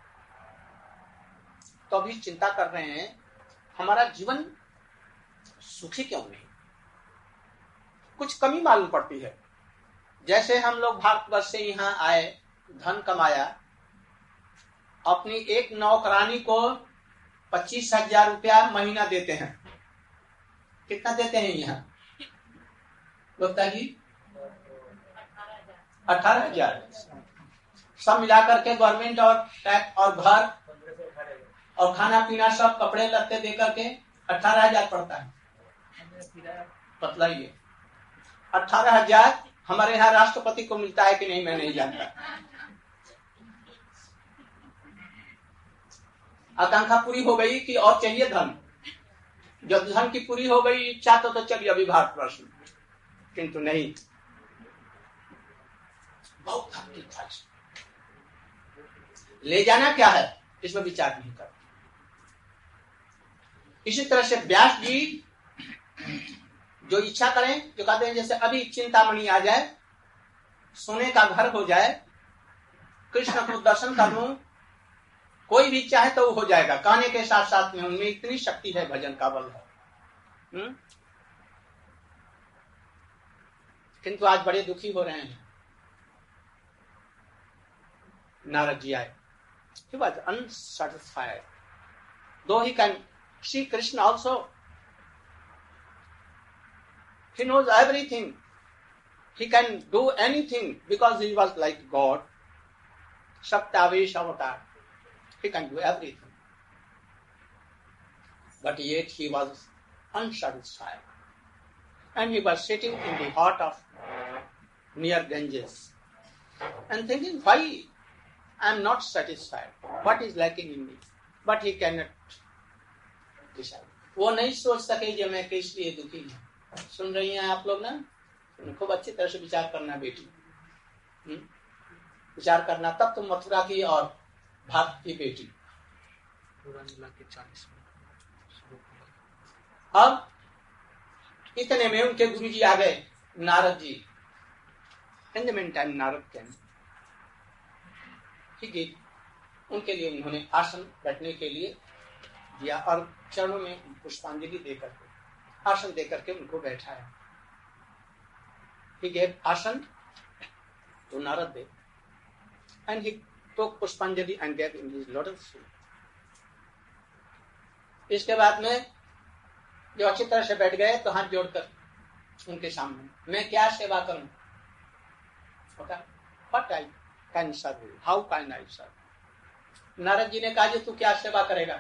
तो अभी चिंता कर रहे हैं हमारा जीवन सुखी क्यों नहीं, कुछ कमी मालूम पड़ती है। जैसे हम लोग भारतवर्ष से यहाँ आए, धन कमाया, अपनी एक नौकरानी को 25,000 रुपया महीना देते हैं। कितना देते हैं यहाँ गुप्ता जी? 18,000। सब मिलाकर के गवर्नमेंट और टैक्स और घर और खाना पीना सब कपड़े लत्ते दे करके 18,000 पड़ता है। पतला ही है। 18,000 हमारे यहाँ राष्ट्रपति को मिलता है कि नहीं मैं नहीं जानता। आकांक्षा पूरी हो गई कि और चाहिए धन। जब धन की पूरी हो गई इच्छा तो चलिए अभी भारतवर्ष में, किंतु नहीं, बहुत धन की ख्वाहिश। ले जाना क्या है इसमें विचार नहीं करते। इसी तरह से व्यास जी जो इच्छा करें, जो कहते हैं जैसे अभी चिंतामणि आ जाए, सोने का घर हो जाए, कृष्ण को दर्शन कर लूं, कोई भी चाहे तो वो हो जाएगा। कहने के साथ साथ में उनमें इतनी शक्ति है, भजन का बल है। किंतु आज बड़े दुखी हो रहे हैं। नारद जी आए, he was unsatisfied, though he can see Krishna also. He knows everything. He can do anything because he was like God. Saptavesh avatar. He can do everything. But yet he was unsatisfied. And he was sitting in the heart of near Ganges and thinking, why I am not satisfied? What is lacking in me? But he cannot decide. वो नहीं सोच सके कि मैं किस लिए दुखी हूँ। सुन रही हैं आप लोग ना? खूब अच्छी तरह से विचार करना बेटी। विचार करना, तब तुम मथुरा की और भारत की बेटी। अब इतने में उनके गुरु जी आ गए, Narad ji. In the mean time Narad can, ठीक है, उनके लिए उन्होंने आसन बैठने के लिए दिया और चरणों में पुष्पांजलि देकर के, आसन देकर के उनको बैठाया। He gave आसन to Narad Dev and he took पुष्पांजलि and gave in his lotus feet. इसके बाद में जो अच्छी तरह से बैठ गए तो हाथ जोड़कर उनके सामने, मैं क्या सेवा करूं? What I can serve you? How can I serve? Narad ji ने कहा जो तू क्या सेवा करेगा?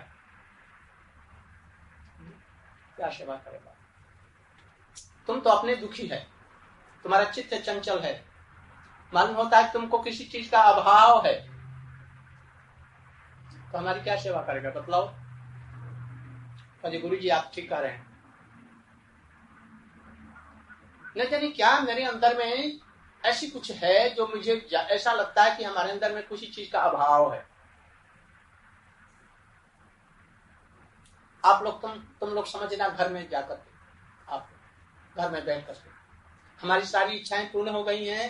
क्या सेवा करेगा? तुम तो अपने दुखी है, तुम्हारा चित्त चंचल है, मालूम होता है तुमको किसी चीज का अभाव है, तो हमारी क्या सेवा करेगा बतलाओ? अजय गुरु जी आप ठीक कह रहे हैं। न जाने क्या मेरे अंदर में ऐसी कुछ है जो मुझे ऐसा लगता है कि हमारे अंदर में किसी चीज का अभाव है। आप लोग तुम लोग समझना, घर में जाकर के, आप घर में बैठ कर हमारी सारी इच्छाएं पूर्ण हो गई हैं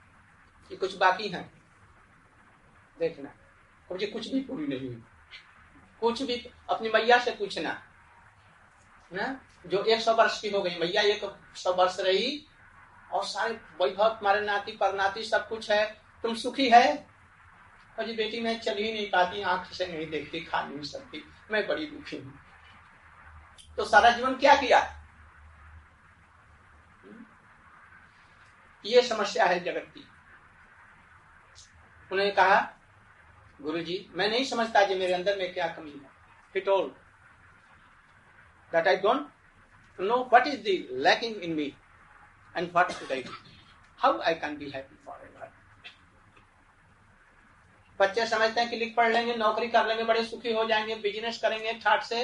कि कुछ बाकी हैं? देखना मुझे कुछ भी पूरी नहीं हुई। कुछ भी अपनी मैया से पूछना ना, जो 100 वर्ष की हो गई मैया, 100 वर्ष रही और सारे वैभव तुम्हारे नाती परनाती सब कुछ है, तुम सुखी है? और जी बेटी मैं चल ही नहीं पाती, आंख से नहीं देखती, खा नहीं सकती, मैं बड़ी दुखी हूं। तो सारा जीवन क्या किया? ये समस्या है जगत की। उन्होंने कहा गुरुजी मैं नहीं समझता कि मेरे अंदर में क्या कमी है। He told that I don't know what is the lacking in me and what should I do, how I can be happy forever. बच्चे समझते हैं कि लिख पढ़ लेंगे, नौकरी कर लेंगे, बड़े सुखी हो जाएंगे, बिजनेस करेंगे ठाट से,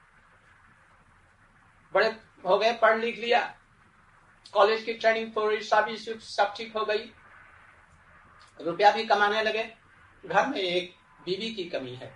बड़े हो गए, पढ़ लिख लिया, कॉलेज की ट्रेनिंग पूरी सब ठीक हो गई, रुपया भी कमाने लगे, घर में एक बीवी की कमी है।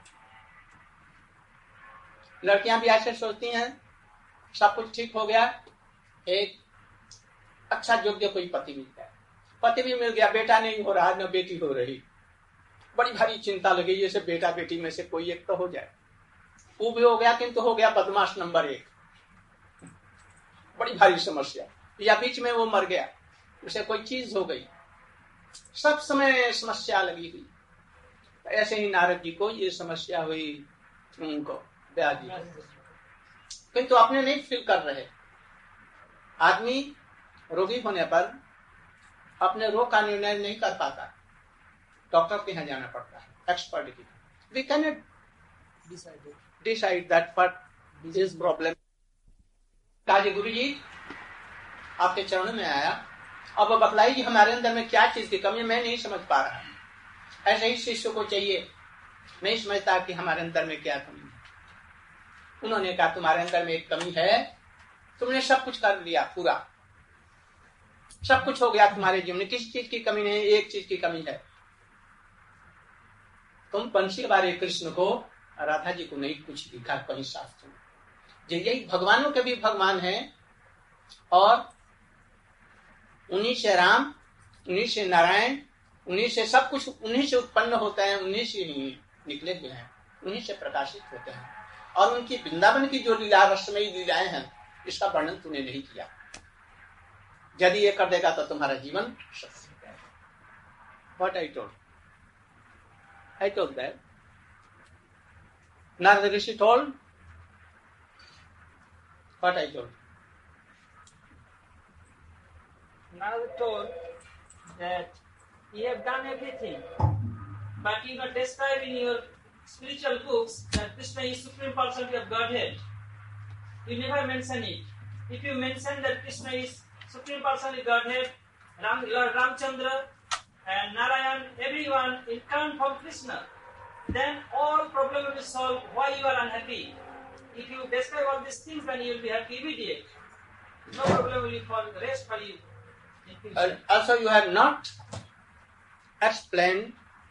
लड़कियां भी ऐसे सोचती हैं सब कुछ ठीक हो गया, एक अच्छा योग्य कोई पति मिल गया, पति भी मिल गया, बेटा नहीं हो रहा, न बेटी हो रही, बड़ी भारी चिंता लगी, जैसे बेटा बेटी में से कोई एक तो हो जाए। वो भी हो गया किंतु हो गया बदमाश नंबर 1, बड़ी भारी समस्या। या बीच में वो मर गया, उसे कोई चीज हो गई, सब समय समस्या लगी हुई। ऐसे ही नारद जी को ये समस्या हुई, उनको व्यास जी को, किंतु अपने नहीं फील कर रहे। आदमी रोगी होने पर अपने रोग का निर्णय नहीं कर पाता, डॉक्टर के यहाँ जाना पड़ता है, एक्सपर्ट की। We can not decide that what is problem. काजी गुरु जी आपके चरणों में आया, अब बतलाइए हमारे अंदर में क्या चीज की कमी है, मैं नहीं समझ पा रहा। ऐसे ही शिष्य को चाहिए, नहीं समझता कि हमारे अंदर में क्या कमी है। उन्होंने कहा तुम्हारे अंदर में एक कमी है, तुमने सब कुछ कर लिया, पूरा सब कुछ हो गया तुम्हारे जीवन में, किसी चीज की कमी नहीं, एक चीज की कमी है, तुम बंसी वाले कृष्ण को, राधा जी को नहीं कुछ दिखा कहीं शास्त्र में। यही भगवानों के भी भगवान हैं और उन्हीं से राम, उन्हीं से नारायण, उन्हीं से सब कुछ, उन्हीं से उत्पन्न होते हैं, उन्हीं से ही निकले हुए हैं, उन्हीं से प्रकाशित होते हैं। और उनकी वृंदावन की जो लीला रसमयी लीलाएं हैं, इसका वर्णन तूने नहीं किया। यदि ये कर देगा तो तुम्हारा जीवन सफल हो जाएगा। What I told that Narada Rishi told what I told. Narada told that you have done everything, but you are described in your spiritual books that Krishna is Supreme Personality of Godhead. You never mention it. If you mention that Krishna is Supreme Personality of Godhead, Lord Ramchandra and Narayan, everyone will come from Krishna, then all problem will be solved. Why you are unhappy? If you describe all these things, then you will be happy immediate. No problem will fall rest for you. Also, you have not explained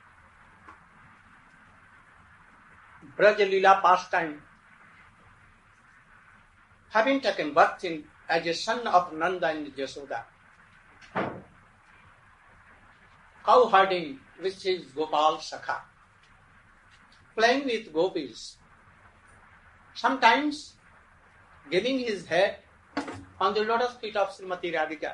Braj Leela pastime, having taken birth as a son of Nanda and Jasoda, cow herding with his Gopal Sakha, playing with gopis, sometimes giving his head on the lotus feet of Srimati Radhika.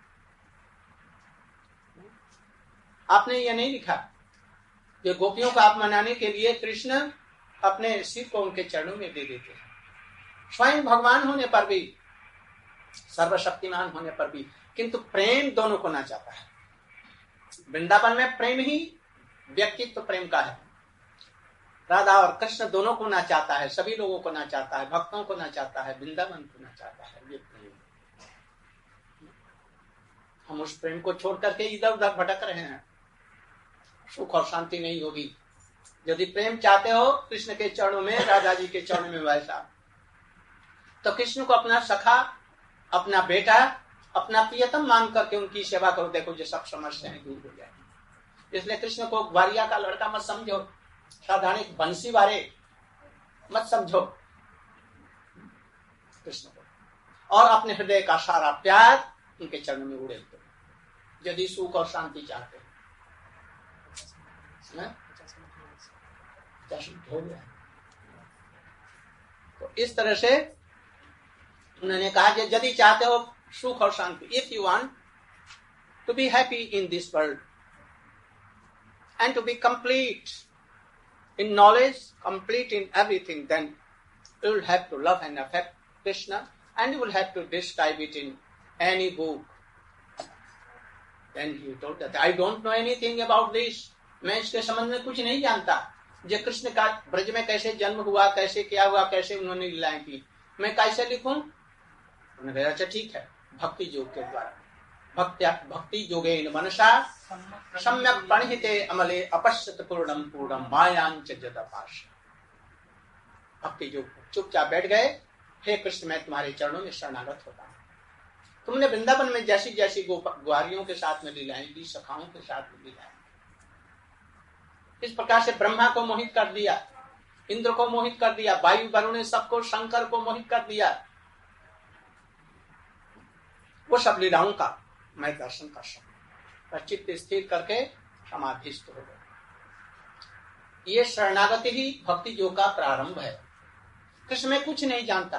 आपने ये नहीं लिखा कि गोपियों को आप मनाने के लिए कृष्ण अपने सिर को उनके चरणों में दे देते हैं। स्वयं भगवान होने पर भी, सर्वशक्तिमान होने पर भी, किंतु प्रेम दोनों को ना चाहता है। वृंदावन में प्रेम ही व्यक्तित्व प्रेम का है। राधा और कृष्ण दोनों को ना चाहता है, सभी लोगों को ना चाहता है, भक्तों को ना चाहता है, वृंदावन को ना चाहता है। ये प्रेम, हम उस प्रेम को छोड़ करके इधर उधर भटक रहे हैं, सुख और शांति नहीं होगी। यदि प्रेम चाहते हो कृष्ण के चरणों में, राधा जी के चरणों में वैसा, तो कृष्ण को अपना सखा, अपना बेटा, अपना प्रियतम मान करके उनकी सेवा करो। देखो जो सब समस्याएं दूर हो जाएगी। इसलिए कृष्ण को ग्वारिया का लड़का मत समझो, साधारण बंसी वाले मत समझो कृष्ण को, और अपने हृदय का सारा प्यार उनके चरणों में उड़ेल दो यदि सुख और शांति चाहते हैं। हो गया तो इस तरह से उन्होंने कहा कि यदि चाहते हो सुख और शांति, if you want to be happy in this world and to be complete in knowledge, complete in everything, then you will have to love and affect Krishna, and you will have to describe it in any book. Then he told that I don't know anything about this. मैं इसके संबंध में कुछ नहीं जानता, जो कृष्ण का ब्रज में कैसे जन्म हुआ, कैसे क्या हुआ, कैसे उन्होंने लीलाएं की, मैं कैसे लिखूं? उन्होंने कहा अच्छा ठीक है, भक्ति योग के द्वारा, भक्ति योगेन मनसा सम्यक् प्रणहिते अमले अपश्यत पूर्णम पूर्णम मायांच जदपाश। भक्ति योग चुपचाप बैठ गए, हे कृष्ण मैं तुम्हारे चरणों में शरणागत होता हूँ। तुमने वृंदावन में जैसी जैसी ग्वारियों के साथ में लीलाएं की, सखाओं के साथ में लीलाएं, इस प्रकार से ब्रह्मा को मोहित कर दिया, इंद्र को मोहित कर दिया, वायु वरुण सबको, शंकर को मोहित कर दिया। वो सब लीलाओं का मैं दर्शन कर सकता, चित्त स्थिर करके समाधिस्थ हो गए। ये शरणागति ही भक्ति योग का प्रारंभ है। कृष्ण में कुछ नहीं जानता,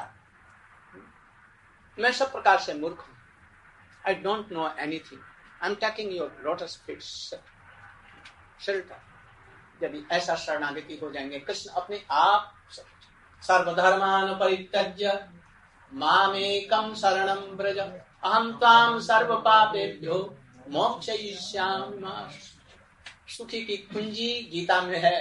मैं सब प्रकार से मूर्ख हूं, I don't know anything, I am taking your lotus feet shelter. यदि ऐसा शरणागति हो जाएंगे, कृष्ण अपने आप सर्वधर्मान परित्यज्य मामेकं शरणं व्रज अहं त्वां सर्व पापेभ्यो मोक्षयिष्यामि मा। सुखी की कुंजी गीता में है,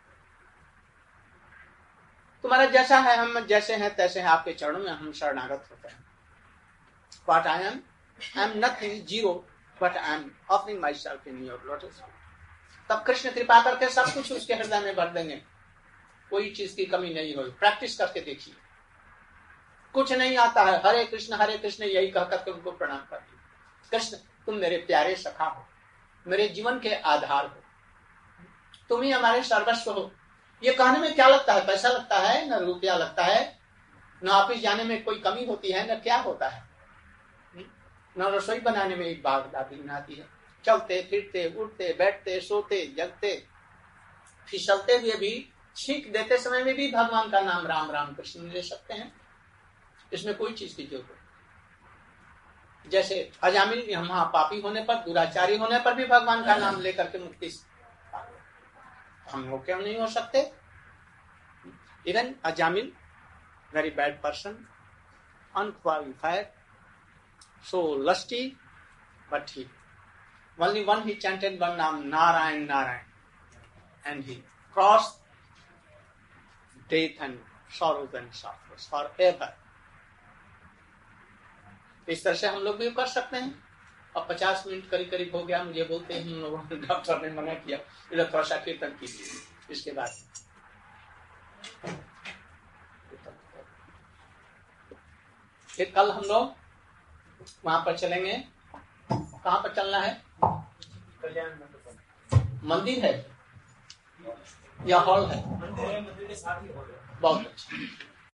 तुम्हारा जैसा है, हम जैसे हैं तैसे हैं, आपके चरणों में हम शरणागत होते हैं। What I am nothing, zero, but I am offering myself in your lotus feet। तब कृष्ण कृपा करके सब कुछ उसके हृदय में भर देंगे, कोई चीज की कमी नहीं होगी। प्रैक्टिस करके देखिए, कुछ नहीं आता है, हरे कृष्ण यही कह करके उनको प्रणाम करिए। कृष्ण तुम मेरे प्यारे सखा हो, मेरे जीवन के आधार हो, तुम ही हमारे सर्वस्व हो। ये कहने में क्या लगता है, पैसा लगता है, न रुपया लगता है, न ऑफिस जाने में कोई कमी होती है, न क्या होता है, न रसोई बनाने में एक बाग दादी आती है। चलते फिरते उठते बैठते सोते जगते फिसलते हुए भी, छींक देते समय में भी भगवान का नाम राम राम कृष्ण ले सकते हैं। इसमें कोई चीज की जरूरत नहीं। जैसे अजामिल महापापी होने पर, दुराचारी होने पर भी भगवान का नाम लेकर के मुक्ति, हम लोग क्यों नहीं हो सकते? Even Ajamil, very bad person, unqualified, so lusty, but he only one he chanted one name, Narayan Narayan, and he crossed death and sorrows and sufferings forever। इस तरह से हम लोग भी कर सकते हैं। अब 50 मिनट करीब करीब हो गया, मुझे बोलते हैं हम लोगों ने, डॉक्टर ने मना किया, इधर थोड़ा सा कीर्तन कीजिए, इसके बाद फिर कल हम लोग वहां पर चलेंगे। कहाँ पर चलना है? कल्याण मंडप। मंदिर है या हॉल है? मंदिर के साथ ही हॉल है। बहुत अच्छा।